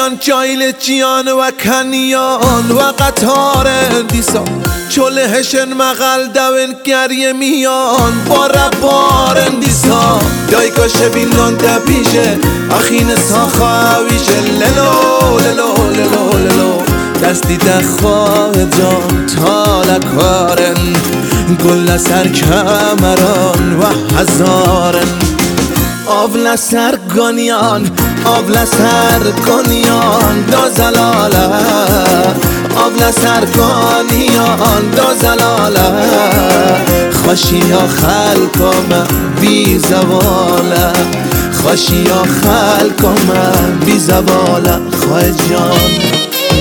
میان جایل جیان و کنیان و قطار دیسا چله هشن مغل دوین گریه میان بارا بارن دیسا دایگا شبینان دبیشه اخین ساخاویشه للو للو للو للو دستی دخواه جان تالکارن گل سر کمران و هزارن آبل سر گانیان آبل سر گانیان دو زلاله آبل سر گانیان دو زلاله خوشی یا خلقم بی زواله خوشی یا خلقم بی زواله خواه جان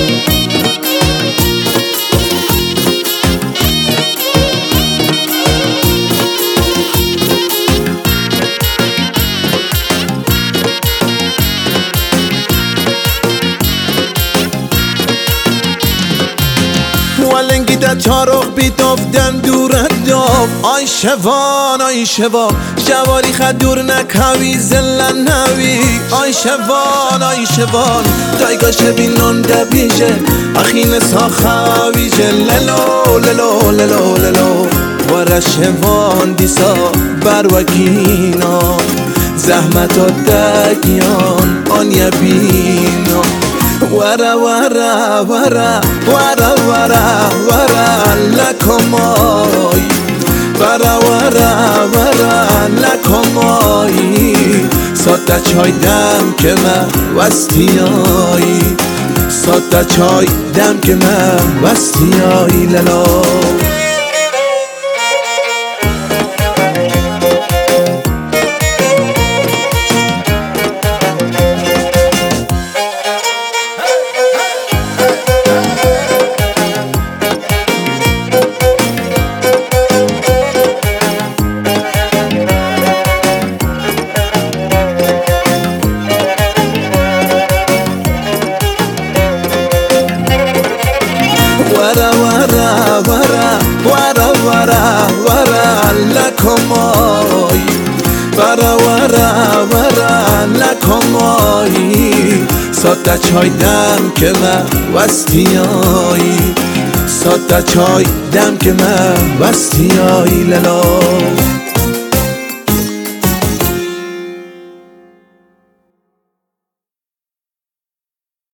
ولنگی دا چارخ بیتافتن دورت داف آی شوان آی شوان شواری خد دور نکوی زلن نوی آی شوان دایگا شبینان دبیشه اخین ساخاویشه للو للو للو للو ورا شوان دیسا بروکینا زحمت و دگیان آن یبینا ورا ورا ورا ورا ورا ورا لکمای ورا ورا ورا لکمای ساده چای دم که من وستیایی ساده چای دم که من وستیایی للا ورا ورا ورا ورا ورا ورا لکمای ورا ورا ورا لکمای ساده چای دم که من وستیایی ساده چای دم که من وستیایی للا